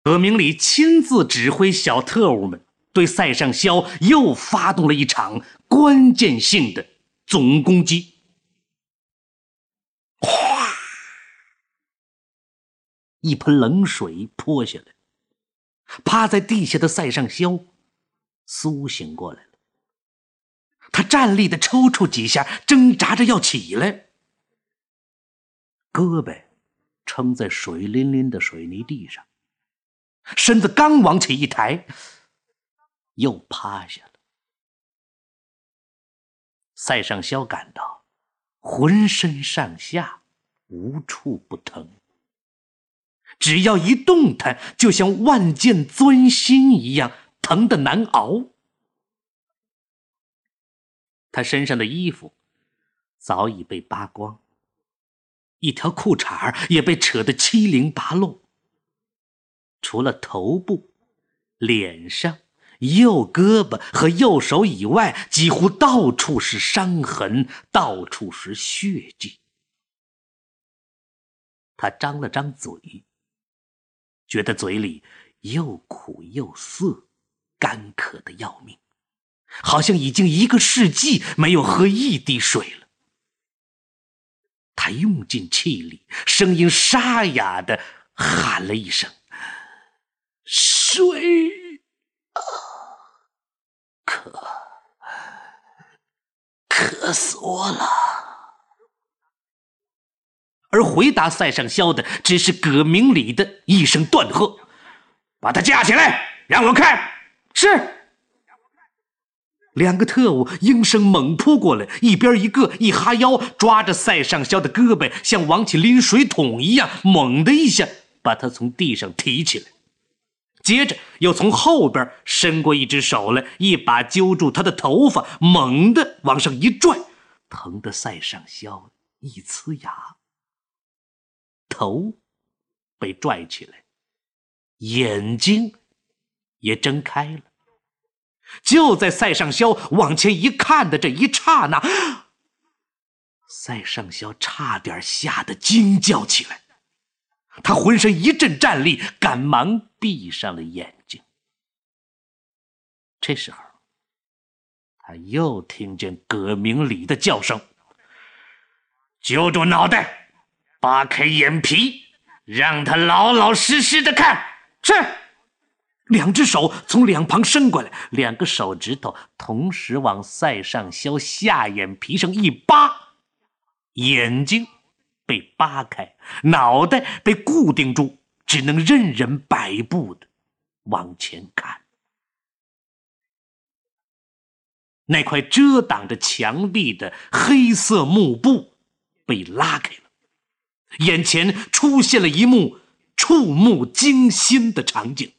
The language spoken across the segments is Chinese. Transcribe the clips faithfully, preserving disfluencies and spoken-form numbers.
葛明礼亲自指挥小特务们对塞上校又发动了一场关键性的总攻击。哗！一盆冷水泼下来，趴在地下的塞上校苏醒过来了。他站立的抽搐几下，挣扎着要起来，胳膊撑在水淋淋的水泥地上，身子刚往起一抬，又趴下了。塞上校感到浑身上下无处不疼，只要一动弹，就像万箭钻心一样，疼得难熬。他身上的衣服早已被扒光，一条裤衩也被扯得七零八落，除了头部、脸上、右胳膊和右手以外，几乎到处是伤痕，到处是血迹。他张了张嘴，觉得嘴里又苦又涩，干渴得要命，好像已经一个世纪没有喝一滴水了。他用尽气力，声音沙哑地喊了一声：“水啊！渴，渴死我了。”而回答塞上校的只是葛明礼的一声断喝：“把他架起来，让我看！”是。两个特务应声猛扑过来，一边一个，一哈腰抓着塞上校的胳膊，像往起拎水桶一样，猛的一下把他从地上提起来，接着又从后边伸过一只手来，一把揪住他的头发，猛地往上一拽，疼得塞上校一呲牙，头被拽起来，眼睛也睁开了。就在塞上校往前一看的这一刹那，塞上校差点吓得惊叫起来，他浑身一阵战栗，赶忙闭上了眼睛。这时候他又听见葛明礼的叫声：“揪住脑袋，扒开眼皮，让他老老实实的看。”是。两只手从两旁伸过来，两个手指头同时往塞上校下眼皮上一扒，眼睛被扒开，脑袋被固定住，只能任人摆布的往前看。那块遮挡着墙壁的黑色幕布被拉开了，眼前出现了一幕触目惊心的场景。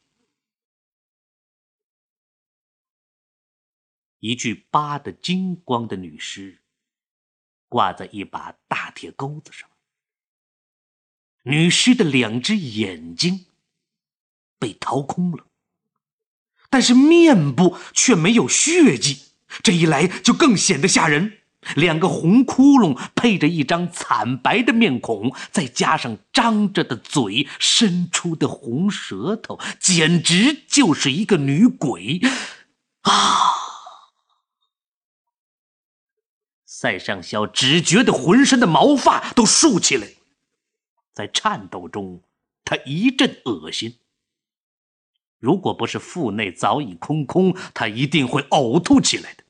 一具扒得精光的女尸挂在一把大铁钩子上，女尸的两只眼睛被掏空了，但是面部却没有血迹，这一来就更显得吓人。两个红窟窿配着一张惨白的面孔，再加上张着的嘴，伸出的红舌头，简直就是一个女鬼啊！塞上校只觉得浑身的毛发都竖起来，在颤抖中他一阵恶心，如果不是腹内早已空空，他一定会呕吐起来的。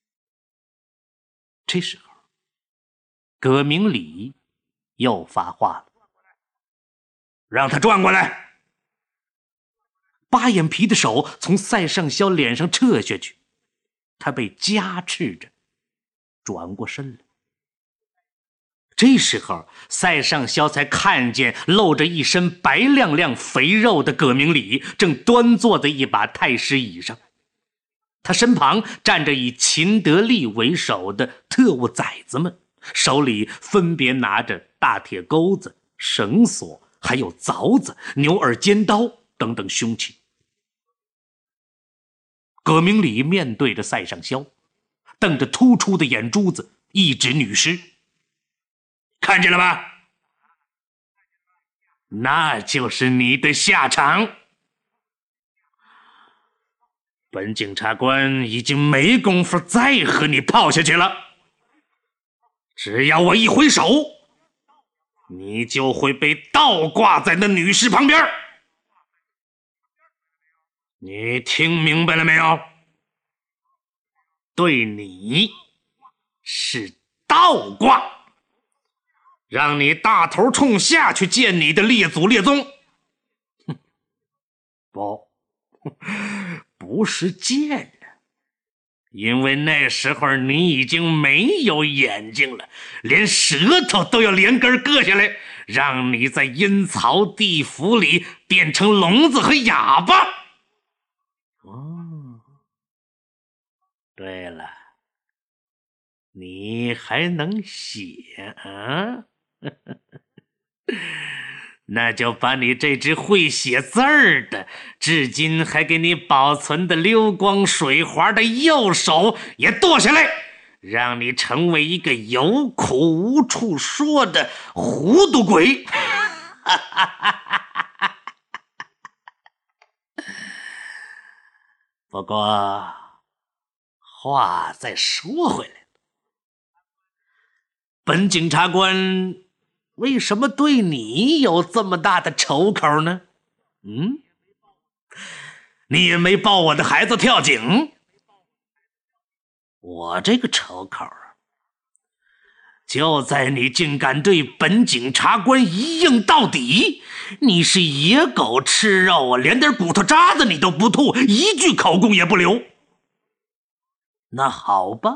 这时候葛明礼又发话了：“让他转过来。”扒眼皮的手从塞上校脸上撤下去，他被夹持着转过身来。这时候塞上校才看见露着一身白亮亮肥肉的葛明礼正端坐在一把太师椅上，他身旁站着以秦德利为首的特务崽子们，手里分别拿着大铁钩子、绳索，还有凿子、牛耳尖刀等等凶器。葛明礼面对着塞上校，瞪着突出的眼珠子，一指女尸：“看见了吧？那就是你的下场。” 本检察官已经没工夫再和你泡下去了。只要我一挥手，你就会被倒挂在那女尸旁边。你听明白了没有？对你是倒挂，让你大头冲下去见你的列祖列宗。不，不是见了，因为那时候你已经没有眼睛了，连舌头都要连根割下来，让你在阴曹地府里变成聋子和哑巴。哦，对了，你还能写啊？那就把你这只会写字儿的，至今还给你保存的溜光水滑的右手也剁下来，让你成为一个有苦无处说的糊涂鬼。不过话再说回来，本检察官为什么对你有这么大的仇口呢？嗯，你也没抱我的孩子跳井。我这个仇口就在你竟敢对本检察官一硬到底。你是野狗吃肉啊，连点骨头渣子你都不吐，一句口供也不留。那好吧，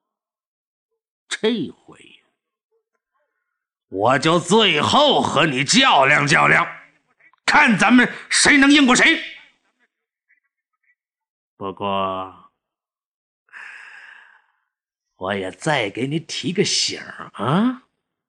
这回我就最后和你较量较量，看咱们谁能硬过谁。不过我也再给你提个醒啊，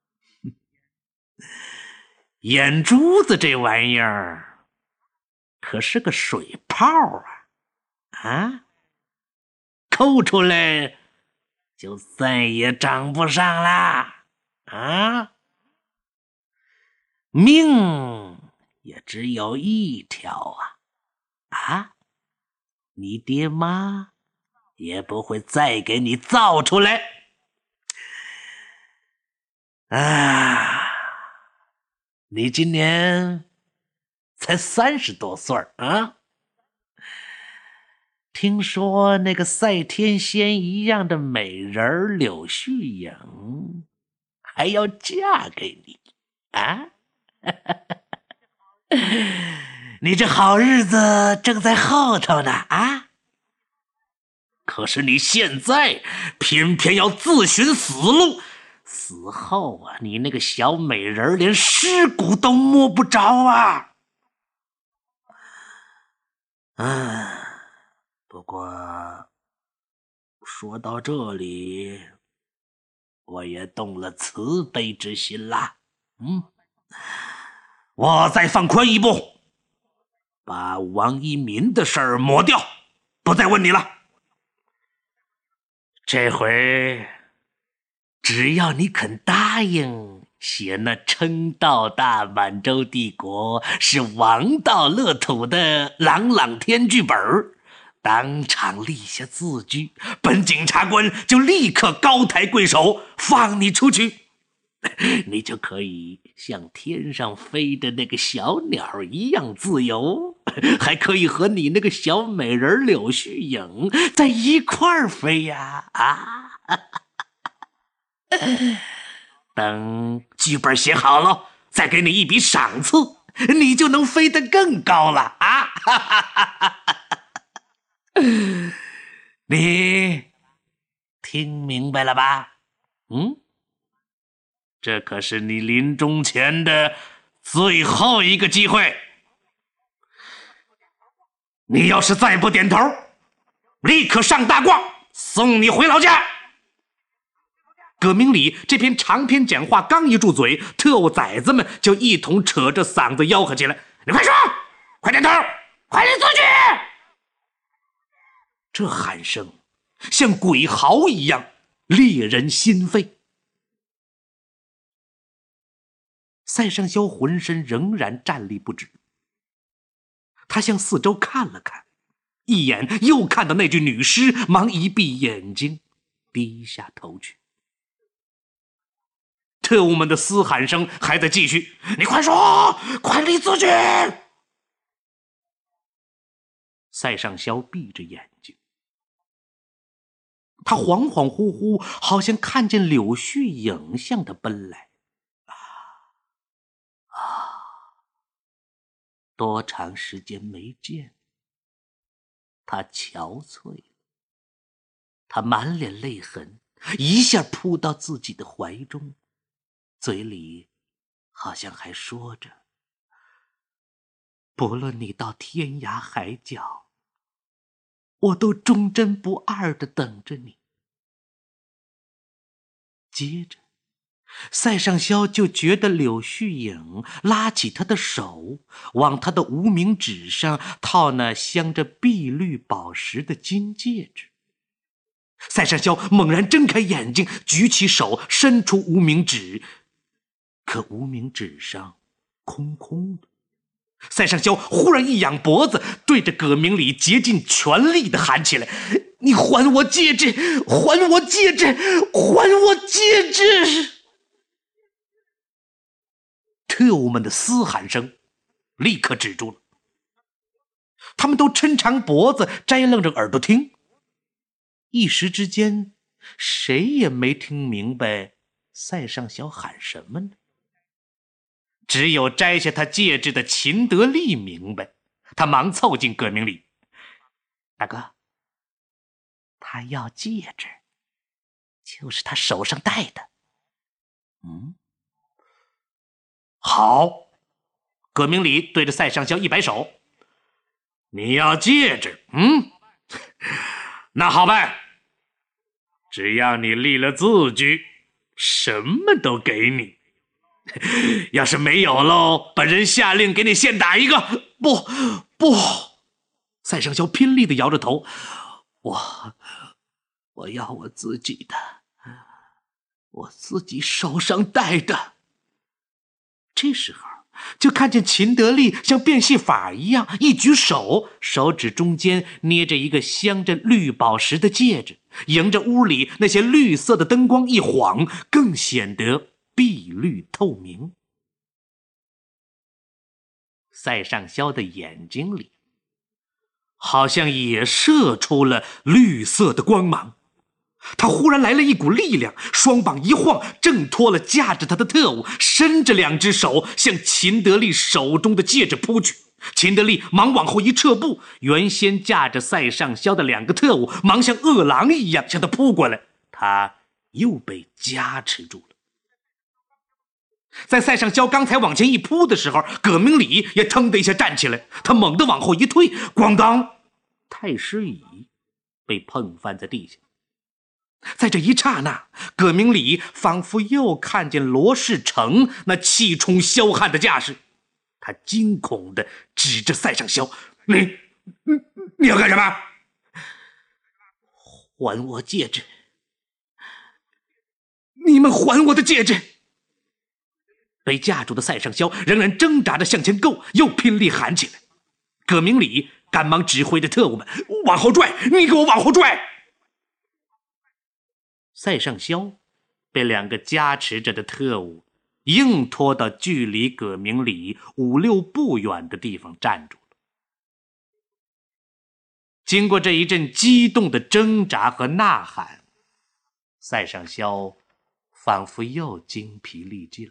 眼珠子这玩意儿可是个水泡啊，啊，抠出来就再也长不上啦，啊，命也只有一条啊，啊，你爹妈也不会再给你造出来。啊，你今年才三十多岁啊？听说那个赛天仙一样的美人柳絮影还要嫁给你啊？你这好日子正在后头呢啊！可是你现在偏偏要自寻死路，死后啊，你那个小美人连尸骨都摸不着啊！嗯，不过说到这里，我也动了慈悲之心啦。嗯，我再放宽一步，把王一民的事儿抹掉，不再问你了。这回只要你肯答应写那称道大满洲帝国是王道乐土的朗朗天剧本，当场立下字据，本检察官就立刻高抬贵手放你出去，你就可以像天上飞的那个小鸟一样自由，还可以和你那个小美人柳絮影在一块儿飞呀！啊，等剧本写好了，再给你一笔赏赐，你就能飞得更高了啊！你听明白了吧？嗯，这可是你临终前的最后一个机会。你要是再不点头，立刻上大褂送你回老家。葛明礼这篇长篇讲话刚一住嘴，特务崽子们就一同扯着嗓子吆喝起来：你快说，快点头，快点出去！这喊声像鬼嚎一样猎人心肺。赛尚肖浑身仍然站立不止，他向四周看了看， 一眼又看到那具女尸，忙一闭眼睛，低下头去。特务们的嘶喊声还在继续：“你快说，快立字据！”赛上校闭着眼睛，他恍恍惚惚，好像看见柳絮影向他奔来。啊，多长时间没见，他憔悴了，他满脸泪痕，一下扑到自己的怀中，嘴里好像还说着：“不论你到天涯海角，我都忠贞不二地等着你。”接着赛上校就觉得柳絮影拉起他的手，往他的无名指上套那镶着碧绿宝石的金戒指。赛上校猛然睁开眼睛，举起手伸出无名指，可无名指上空空的。赛上校忽然一仰脖子，对着葛明礼竭尽全力地喊起来：“你还我戒指！还我戒指！还我戒指！”特务们的嘶喊声立刻止住了，他们都抻长脖子，摘愣着耳朵听。一时之间，谁也没听明白赛上校喊什么呢？只有摘下他戒指的秦德利明白，他忙凑近葛明礼：“大哥，他要戒指，就是他手上戴的。”“嗯，好。”葛明礼对着赛上校一摆手：“你要戒指，嗯，那好办，只要你立了字据，什么都给你。要是没有喽，本人下令给你现打一个。”“不不！”赛上校拼力地摇着头：“我我要我自己的，我自己手上戴的。”这时候就看见秦德利像变戏法一样一举手，手指中间捏着一个镶着绿宝石的戒指，迎着屋里那些绿色的灯光一晃，更显得碧绿透明。赛上校的眼睛里好像也射出了绿色的光芒，他忽然来了一股力量，双膀一晃，挣脱了架着他的特务，伸着两只手向秦德利手中的戒指扑去。秦德利忙往后一撤步，原先架着赛上校的两个特务忙像饿狼一样向他扑过来，他又被夹持住了。在赛上校刚才往前一扑的时候，葛明礼也腾的一下站起来，他猛地往后一退，咣当，太师椅被碰翻在地下。在这一刹那，葛明礼仿佛又看见罗世成那气冲霄悍的架势，他惊恐地指着赛上校：“你你你要干什么？”“还我戒指！你们还我的戒指！”被架住的赛上校仍然挣扎着向前够，又拼力喊起来。葛明礼赶忙指挥着特务们往后拽：“你给我往后拽！”赛上校被两个夹持着的特务硬拖到距离葛明礼五六步远的地方站住了。经过这一阵激动的挣扎和呐喊，赛上校仿佛又精疲力尽了。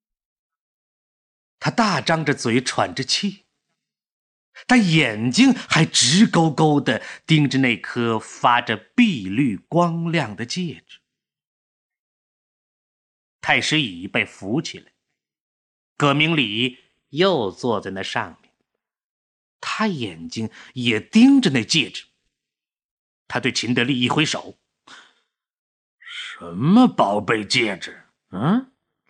他大张着嘴喘着气，但眼睛还直勾勾地盯着那颗发着碧绿光亮的戒指。太师椅被扶起来，葛明礼又坐在那上面，他眼睛也盯着那戒指。他对秦德利一挥手：“什么宝贝戒指？嗯？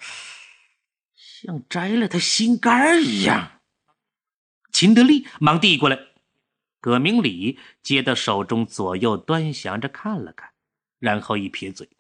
像摘了他心肝一样。”秦德利忙递过来，葛明礼接到手中，左右端详着看了看，然后一撇嘴：“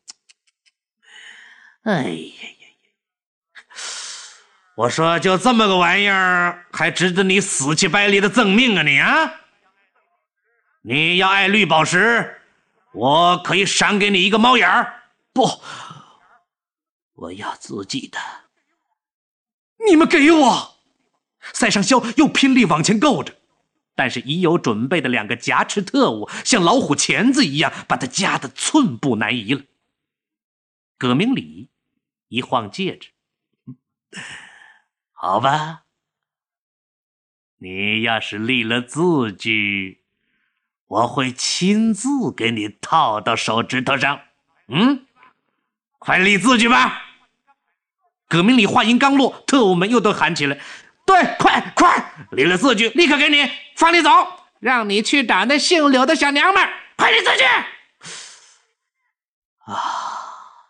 哎呀呀呀！我说就这么个玩意儿，还值得你死乞白赖的赠命啊你啊！” 你要爱绿宝石，我可以赏给你一个猫眼儿。 不，我要自己的。你们给我！ 塞上校又拼力往前够着，但是已有准备的两个夹持特务像老虎钳子一样，把他夹得寸步难移了。葛明礼一晃戒指，好吧，你要是立了字据，我会亲自给你套到手指头上。嗯，快立字据吧！葛明礼话音刚落，特务们又都喊起来：对，快快，立了字据，立刻给你放你走，让你去找那姓柳的小娘们儿，快立字据！啊！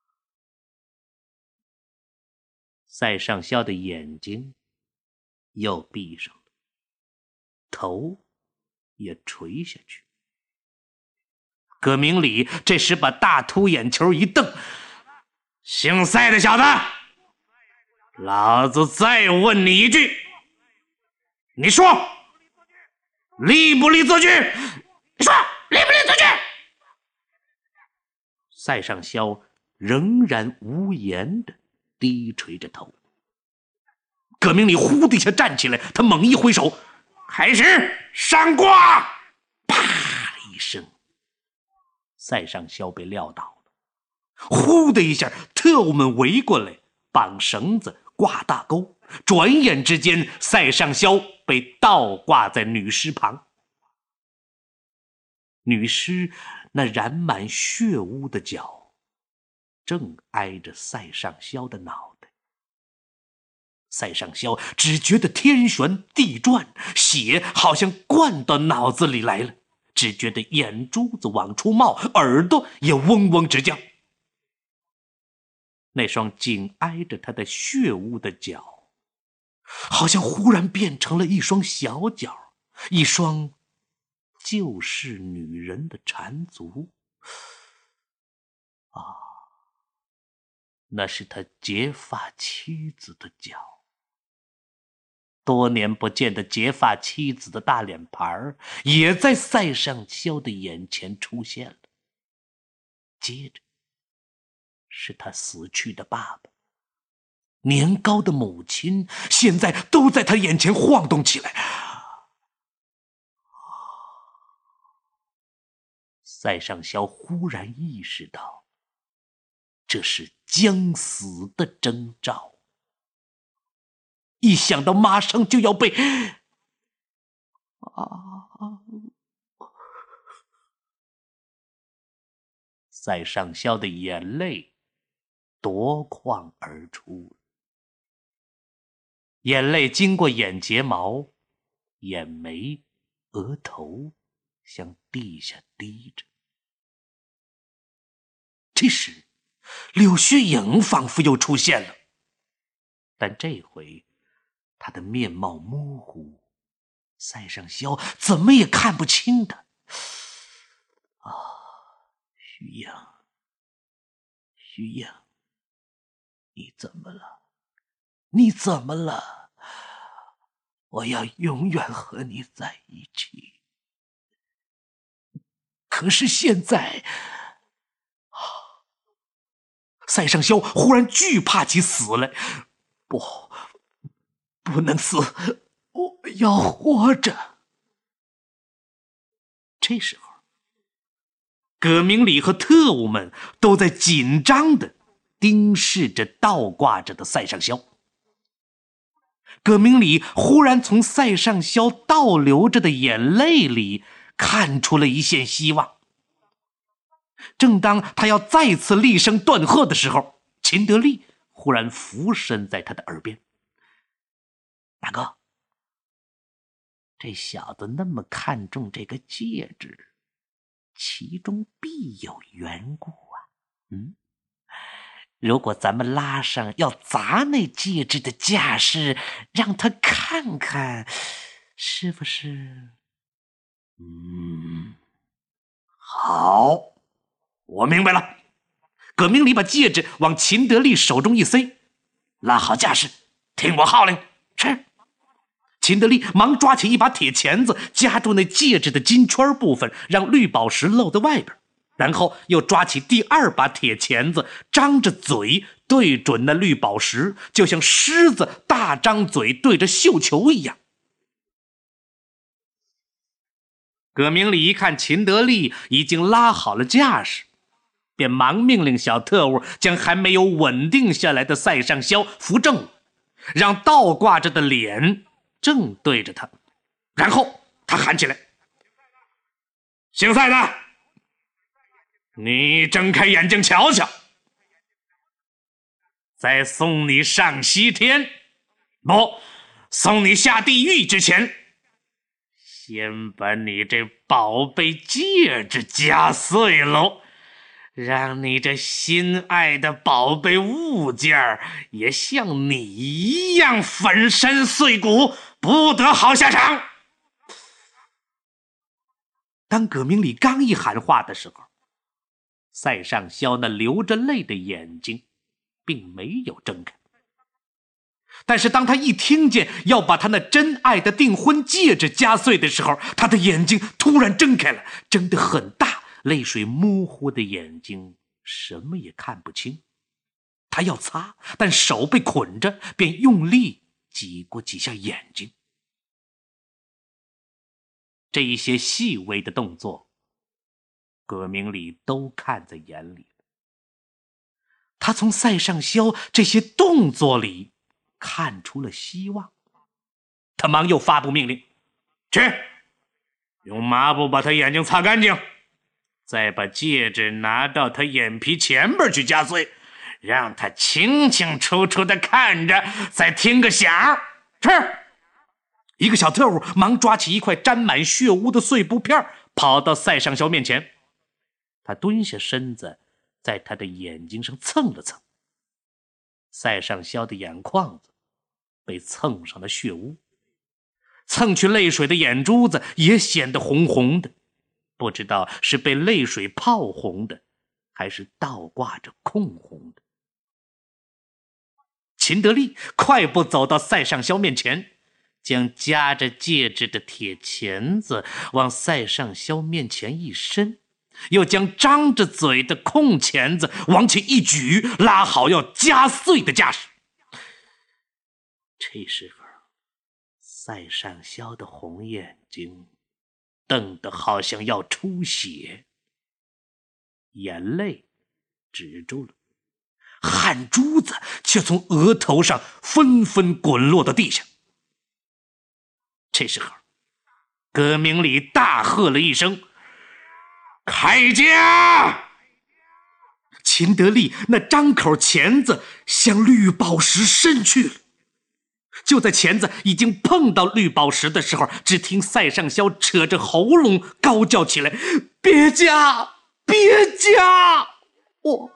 塞上校的眼睛又闭上了，头也垂下去。葛明礼这时把大凸眼球一瞪：姓塞的小子，老子再问你一句，你说立不立字据？你说立不立字据？塞上校仍然无言地低垂着头。葛明礼呼的一下站起来，他猛一挥手，开始上挂！啪的一声，塞上校被撂倒了。呼的一下，特务们围过来，绑绳子，挂大钩。转眼之间，塞上校被倒挂在女尸旁。女尸那染满血污的脚正挨着塞上校的脑袋。塞上校只觉得天旋地转，血好像灌到脑子里来了，只觉得眼珠子往出冒，耳朵也嗡嗡直叫。那双紧挨着他的血污的脚好像忽然变成了一双小脚，一双旧式女人的缠足。啊，那是他结发妻子的脚。多年不见的结发妻子的大脸盘也在塞上校的眼前出现了。接着是他死去的爸爸，年高的母亲现在都在他眼前晃动起来。塞上校忽然意识到，这是将死的征兆。一想到马上就要被……啊！塞上校的眼泪夺眶而出，眼泪经过眼睫毛、眼眉、额头，向地下滴着。这时，柳雪影仿佛又出现了，但这回他的面貌模糊，塞上校怎么也看不清他。啊，徐影，徐影，你怎么了？你怎么了？我要永远和你在一起。可是现在，塞上校忽然惧怕起死来。不，不能死，我要活着。这时候，葛明礼和特务们都在紧张地盯视着倒挂着的塞上校。葛明礼忽然从塞上校倒流着的眼泪里看出了一线希望。正当他要再次厉声断喝的时候，秦德利忽然俯身在他的耳边：大哥，这小子那么看重这个戒指，其中必有缘故啊。嗯，如果咱们拉上要砸那戒指的架势，让他看看，是不是？嗯，好，我明白了。葛明礼把戒指往秦德利手中一塞，拉好架势，听我号令，是。 秦德利忙抓起一把铁钳子夹住那戒指的金圈部分，让绿宝石露在外边，然后又抓起第二把铁钳子，张着嘴对准那绿宝石，就像狮子大张嘴对着绣球一样。葛明礼一看秦德利已经拉好了架势，便忙命令小特务将还没有稳定下来的赛上霄扶正，让倒挂着的脸正对着他，然后他喊起来：“姓赛的，你睁开眼睛瞧瞧，在送你上西天，不，送你下地狱之前，先把你这宝贝戒指夹碎喽，让你这心爱的宝贝物件也像你一样粉身碎骨，不得好下场。”当葛明礼刚一喊话的时候，赛上霄那流着泪的眼睛并没有睁开。但是当他一听见要把他那真爱的订婚戒指夹碎的时候，他的眼睛突然睁开了，睁得很大，泪水模糊的眼睛什么也看不清。他要擦，但手被捆着，便用力挤过几下眼睛。这一些细微的动作，葛明礼都看在眼里。他从赛上霄这些动作里看出了希望，他忙又发布命令：“去，用抹布把他眼睛擦干净，再把戒指拿到他眼皮前边去夹碎，让他清清楚楚地看着，再听个响。吃！”一个小特务忙抓起一块沾满血污的碎布片，跑到赛上霄面前。他蹲下身子，在他的眼睛上蹭了蹭。赛上霄的眼眶子被蹭上了血污，蹭去泪水的眼珠子也显得红红的，不知道是被泪水泡红的，还是倒挂着控红的。秦德利快步走到赛上霄面前，将夹着戒指的铁钳子往赛上霄面前一伸，又将张着嘴的空钳子往起一举，拉好要夹碎的架势。这时候，赛上霄的红眼睛瞪得好像要出血，眼泪止住了，汗珠子却从额头上纷纷滚落到地上。这时候，葛明礼大喝了一声：“开架！”秦德利那张口钳子向绿宝石伸去了。就在钳子已经碰到绿宝石的时候，只听赛上霄扯着喉咙高叫起来：“别夹，别夹！我，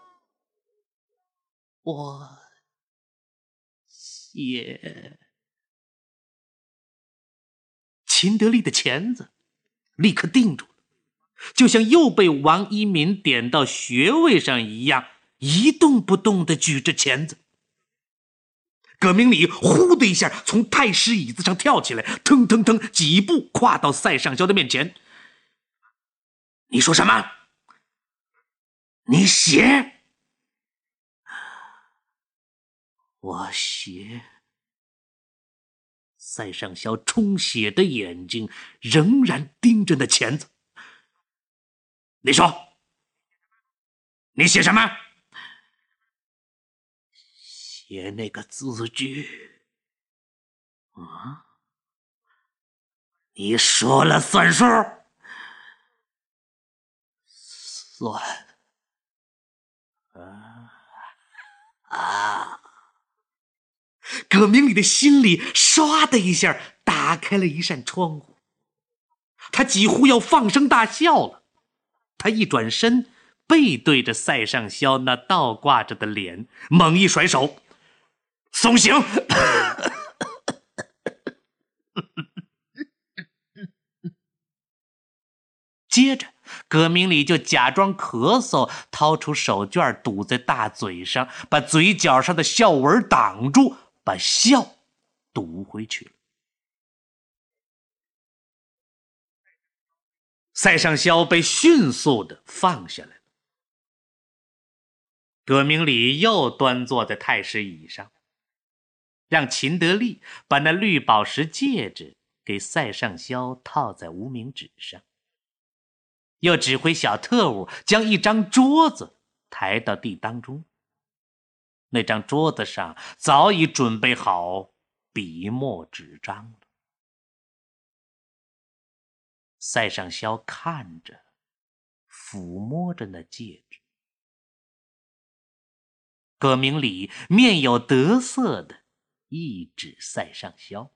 我血！”秦德利的钳子立刻定住了，就像又被王一民点到穴位上一样，一动不动地举着钳子。葛明礼呼的一下从太师椅子上跳起来，腾腾腾几步跨到赛上霄的面前。“你说什么？你写？”“我写。”赛上霄充血的眼睛仍然盯着那钳子。“你说，你写什么？”“写那个字句。”“啊，你说了算数？”“算。”“啊啊！”葛明礼的心里唰的一下打开了一扇窗户，他几乎要放声大笑了。他一转身，背对着赛上霄那倒挂着的脸，猛一甩手：“松刑！”接着葛明礼就假装咳嗽，掏出手绢堵在大嘴上，把嘴角上的笑纹挡住，把笑堵回去了。 赛上校被迅速地放下来了。葛明礼又端坐在太师椅上，让秦德利把那绿宝石戒指给赛上校套在无名指上，又指挥小特务将一张桌子抬到地当中。那张桌子上早已准备好笔墨纸张了。赛上校看着，抚摸着那戒指。葛明礼面有得色的一指赛上校：“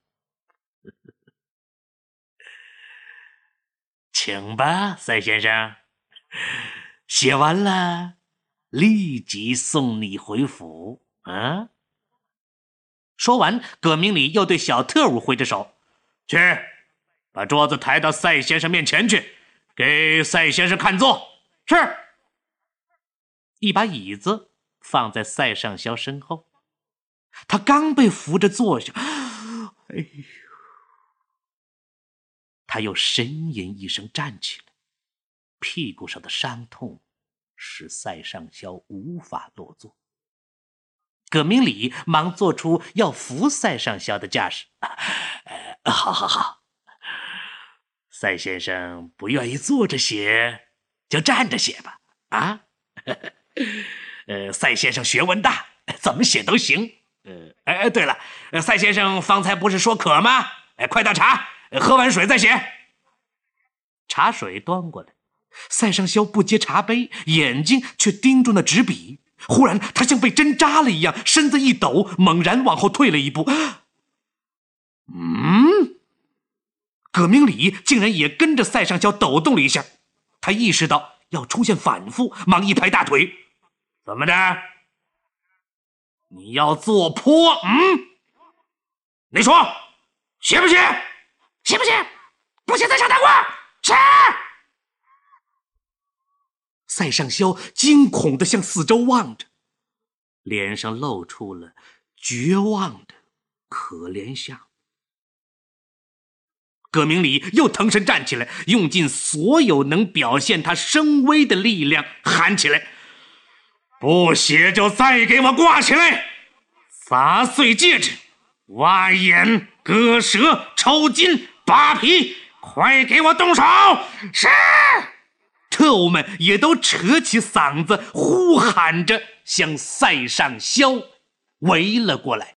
请吧，赛先生，写完了立即送你回府啊！”说完，葛明礼又对小特务挥着手：“去，把桌子抬到赛先生面前去，给赛先生看座。”是。一把椅子放在赛上校身后，他刚被扶着坐下，哎呦！他又呻吟一声站起来，屁股上的伤痛使赛上校无法落座。葛明礼忙做出要扶赛上校的架势：“呃、好好好，赛先生不愿意坐着写，就站着写吧。啊，呃，赛先生学问大，怎么写都行。呃，哎，对了，赛先生方才不是说渴吗？哎，快倒茶，喝完水再写。”茶水端过来，赛上校不接茶杯，眼睛却盯住那纸笔。忽然，他像被针扎了一样，身子一抖，猛然往后退了一步。嗯，葛明礼竟然也跟着赛上校抖动了一下。他意识到要出现反复，忙一拍大腿：“怎么的？你要做泼？嗯？你说，写不写？写不写？不写再上大褂！写！”赛上校惊恐地向四周望着，脸上露出了绝望的可怜相。葛明礼又腾身站起来，用尽所有能表现他声威的力量，喊起来：“不写就再给我挂起来！砸碎戒指，挖眼，割舌，抽筋，扒皮，快给我动手！”是。特务们也都扯起嗓子呼喊着，向赛上校围了过来。